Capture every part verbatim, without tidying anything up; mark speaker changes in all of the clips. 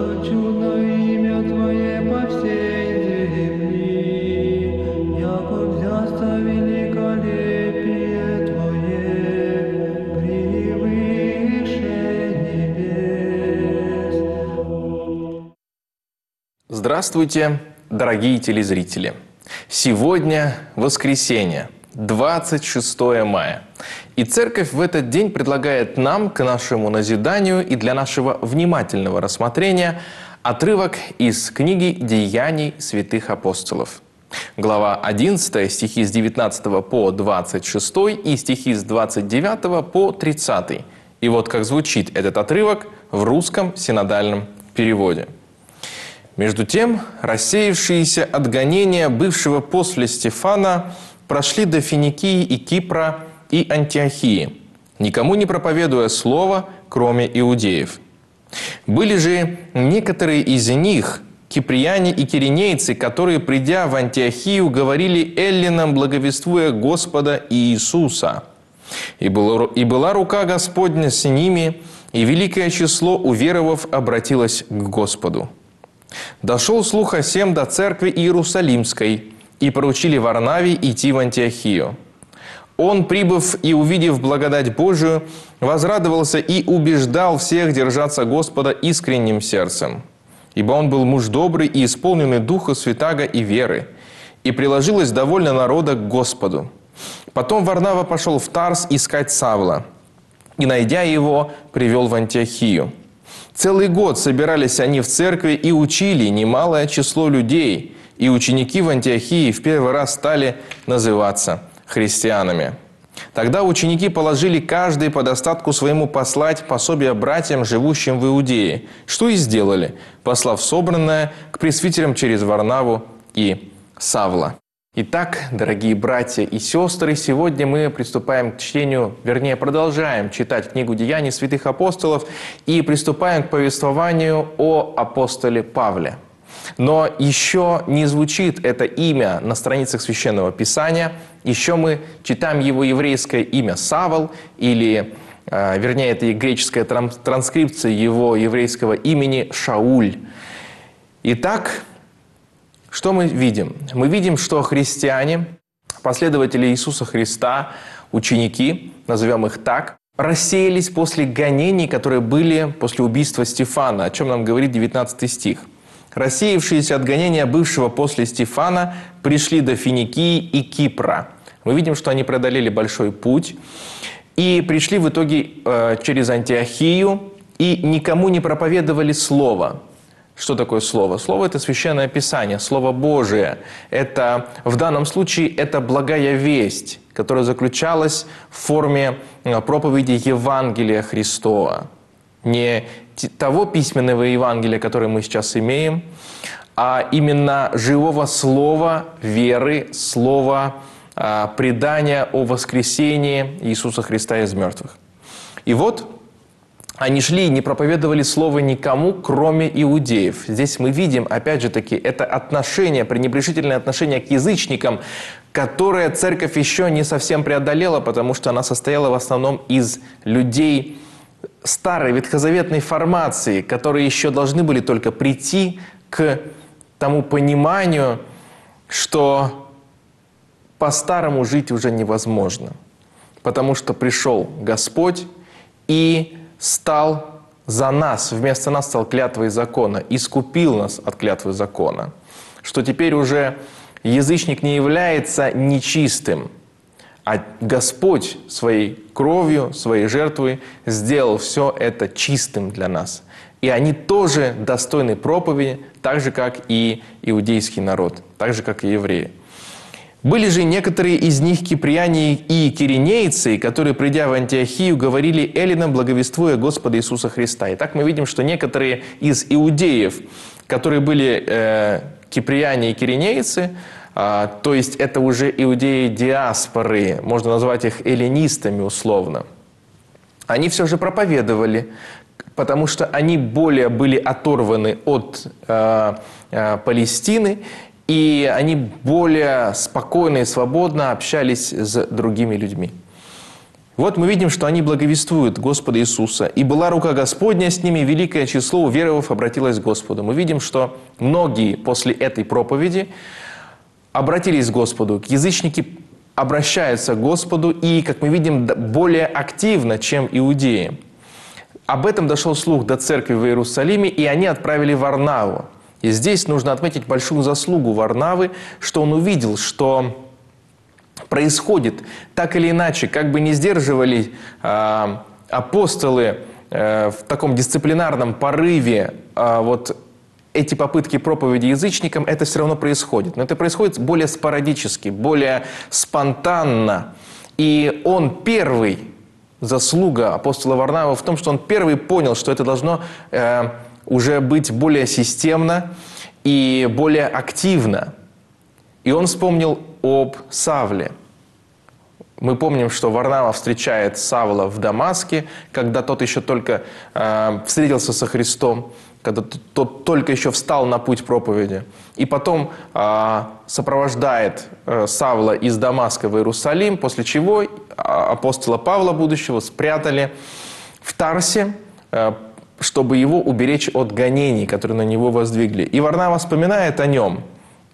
Speaker 1: что чудно имя Твое по всей земли, яко взяться великолепие Твое превыше небес.
Speaker 2: Здравствуйте, дорогие телезрители! Сегодня воскресенье, двадцать шестое мая. И Церковь в этот день предлагает нам, к нашему назиданию и для нашего внимательного рассмотрения, отрывок из книги «Деяний святых апостолов». Глава одиннадцатая, стихи с девятнадцатого по двадцать шестой и стихи с двадцать девятого по тридцатый. И вот как звучит этот отрывок в русском синодальном переводе. Между тем, рассеявшиеся от гонения бывшего после Стефана прошли до Финикии и Кипра и Антиохии, никому не проповедуя слова, кроме иудеев. Были же некоторые из них, киприяне и киринейцы, которые, придя в Антиохию, говорили эллинам, благовествуя Господа Иисуса. И, было, и была рука Господня с ними, и великое число уверовав обратилось к Господу. Дошел слух о сем до церкви Иерусалимской, и поручили Варнаве идти в Антиохию. Он, прибыв и увидев благодать Божию, возрадовался и убеждал всех держаться Господа искренним сердцем. Ибо он был муж добрый и исполненный Духа Святаго и веры, и приложилось довольно народа к Господу. Потом Варнава пошел в Тарс искать Савла, и, найдя его, привел в Антиохию. Целый год собирались они в церкви и учили немалое число людей, и ученики в Антиохии в первый раз стали называться христианами. Тогда ученики положили каждый по достатку своему послать пособие братьям, живущим в Иудее, что и сделали, послав собранное к пресвитерам через Варнаву и Савла. Итак, дорогие братья и сестры, сегодня мы приступаем к чтению, вернее, продолжаем читать книгу «Деяний святых апостолов» и приступаем к повествованию о апостоле Павле. Но еще не звучит это имя на страницах Священного Писания, еще мы читаем его еврейское имя Савл, или, э, вернее, это и греческая транскрипция его еврейского имени Шауль. Итак, что мы видим? Мы видим, что христиане, последователи Иисуса Христа, ученики, назовем их так, рассеялись после гонений, которые были после убийства Стефана, о чем нам говорит девятнадцатый стих. Рассеявшиеся от гонения бывшего после Стефана пришли до Финикии и Кипра. Мы видим, что они преодолели большой путь и пришли в итоге э, через Антиохию и никому не проповедовали слово. Что такое слово? Слово – это Священное Писание, Слово Божие. Это, в данном случае это благая весть, которая заключалась в форме проповеди Евангелия Христова. Не того письменного Евангелия, которое мы сейчас имеем, а именно живого слова веры, слова а, предания о воскресении Иисуса Христа из мертвых. И вот они шли и не проповедовали слово никому, кроме иудеев. Здесь мы видим, опять же таки, это отношение, пренебрежительное отношение к язычникам, которое церковь еще не совсем преодолела, потому что она состояла в основном из людей старой ветхозаветной формации, которые еще должны были только прийти к тому пониманию, что по-старому жить уже невозможно, потому что пришел Господь и стал за нас, вместо нас стал клятвой закона, искупил нас от клятвы закона, что теперь уже язычник не является нечистым, а Господь своей кровью, своей жертвой сделал все это чистым для нас. И они тоже достойны проповеди, так же, как и иудейский народ, так же, как и евреи. Были же некоторые из них киприяне и киринейцы, которые, придя в Антиохию, говорили эллинам, благовествуя Господа Иисуса Христа. Итак, мы видим, что некоторые из иудеев, которые были э, киприяне и киринейцы, э, то есть это уже иудеи диаспоры, можно назвать их эллинистами условно, они все же проповедовали, потому что они более были оторваны от э, э, Палестины, и они более спокойно и свободно общались с другими людьми. Вот мы видим, что они благовествуют Господа Иисуса. «И была рука Господня с ними, великое число уверовав обратилось к Господу». Мы видим, что многие после этой проповеди обратились к Господу. Язычники обращаются к Господу и, как мы видим, более активно, чем иудеи. Об этом дошел слух до церкви в Иерусалиме, и они отправили Варнаву. И здесь нужно отметить большую заслугу Варнавы, что он увидел, что происходит так или иначе, как бы не сдерживали э, апостолы э, в таком дисциплинарном порыве э, вот эти попытки проповеди язычникам, это все равно происходит. Но это происходит более спорадически, более спонтанно. И он первый, заслуга апостола Варнавы в том, что он первый понял, что это должно э, уже быть более системно и более активно. И он вспомнил об Савле. Мы помним, что Варнава встречает Савла в Дамаске, когда тот еще только э, встретился со Христом, когда тот только еще встал на путь проповеди. И потом э, сопровождает э, Савла из Дамаска в Иерусалим, после чего апостола Павла будущего спрятали в Тарсе, э, чтобы его уберечь от гонений, которые на него воздвигли. И Варнава вспоминает о нем.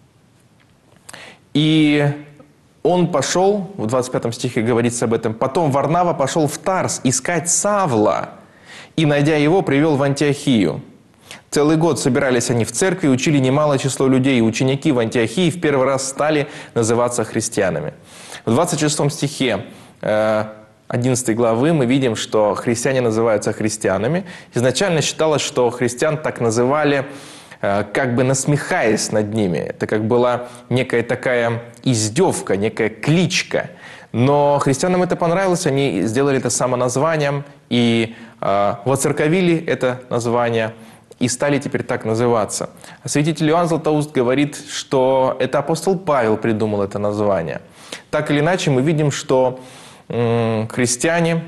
Speaker 2: И он пошел, в двадцать пятом стихе говорится об этом, потом Варнава пошел в Тарс искать Савла, и, найдя его, привел в Антиохию. Целый год собирались они в церкви, учили немалое число людей, и ученики в Антиохии в первый раз стали называться христианами. В двадцать шестом стихе одиннадцатой главы мы видим, что христиане называются христианами. Изначально считалось, что христиан так называли, как бы насмехаясь над ними. Это как была некая такая издевка, некая кличка. Но христианам это понравилось, они сделали это самоназванием и э, воцерковили это название и стали теперь так называться. Святитель Иоанн Златоуст говорит, что это апостол Павел придумал это название. Так или иначе, мы видим, что э, христиане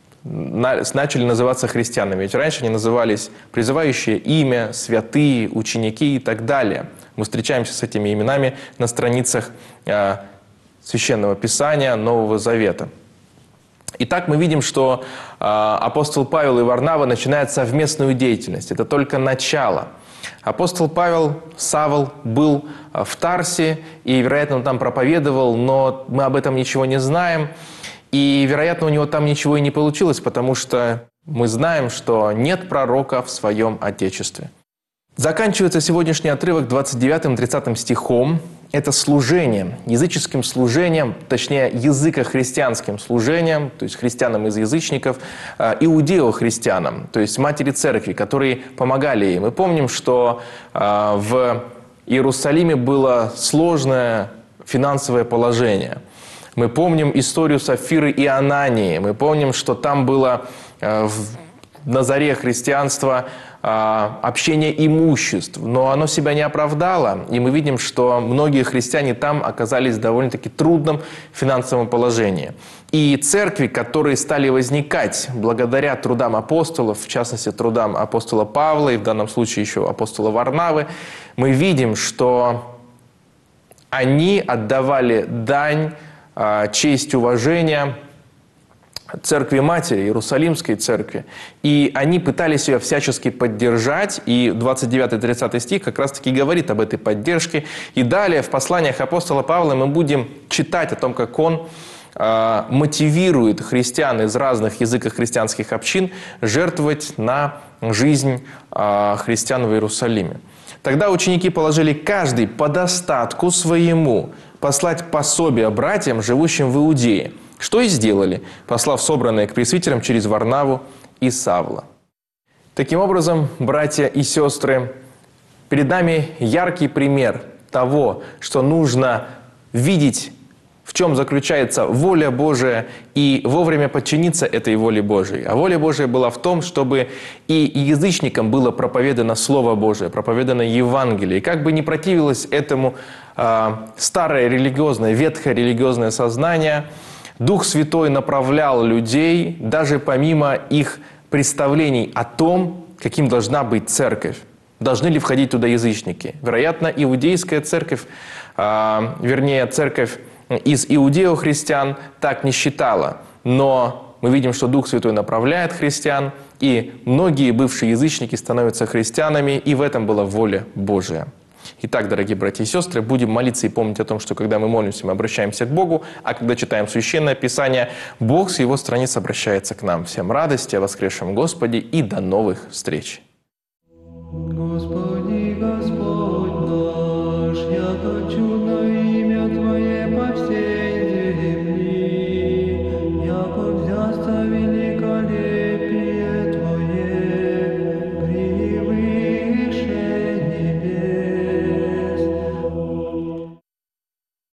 Speaker 2: начали называться христианами. Ведь раньше они назывались призывающие имя, святые, ученики и так далее. Мы встречаемся с этими именами на страницах э, Священного Писания Нового Завета. Итак, мы видим, что э, апостол Павел и Варнава начинают совместную деятельность. Это только начало. Апостол Павел, Савл, был в Тарсе, и, вероятно, он там проповедовал, но мы об этом ничего не знаем. И, вероятно, у него там ничего и не получилось, потому что мы знаем, что нет пророка в своем Отечестве. Заканчивается сегодняшний отрывок двадцать девятым тридцатым стихом. Это служение, языческим служением, точнее, языко-христианским служением, то есть христианам из язычников, иудео-христианам, то есть матери церкви, которые помогали им. Мы помним, что в Иерусалиме было сложное финансовое положение. Мы помним историю Сапфиры и Анании. Мы помним, что там было э, на заре христианства э, общение имуществ. Но оно себя не оправдало. И мы видим, что многие христиане там оказались в довольно-таки трудном финансовом положении. И церкви, которые стали возникать благодаря трудам апостолов, в частности, трудам апостола Павла и в данном случае еще апостола Варнавы, мы видим, что они отдавали дань, честь, уважение церкви матери, Иерусалимской церкви. И они пытались ее всячески поддержать. И двадцать девятый тридцатый стих как раз-таки говорит об этой поддержке. И далее в посланиях апостола Павла мы будем читать о том, как он э, мотивирует христиан из разных языко-христианских общин жертвовать на жизнь э, христиан в Иерусалиме. Тогда ученики положили каждый по достатку своему послать пособие братьям, живущим в Иудее, что и сделали, послав собранные к пресвитерам через Варнаву и Савла. Таким образом, братья и сестры, перед нами яркий пример того, что нужно видеть, в чем заключается воля Божия, и вовремя подчиниться этой воле Божией. А воля Божия была в том, чтобы и язычникам было проповедано Слово Божие, проповедано Евангелие. И как бы не противилось этому э, старое религиозное, ветхое религиозное сознание, Дух Святой направлял людей, даже помимо их представлений о том, каким должна быть церковь. Должны ли входить туда язычники? Вероятно, иудейская церковь, э, вернее, церковь из иудео-христиан так не считала. Но Мы видим, что Дух Святой направляет христиан, и многие бывшие язычники становятся христианами, и в этом была воля Божия. Итак, дорогие братья и сестры, будем молиться и помнить о том, что когда мы молимся, мы обращаемся к Богу, а когда читаем Священное Писание, Бог с Его страниц обращается к нам. Всем радости о воскресшем Господе и до новых встреч!
Speaker 1: Господи,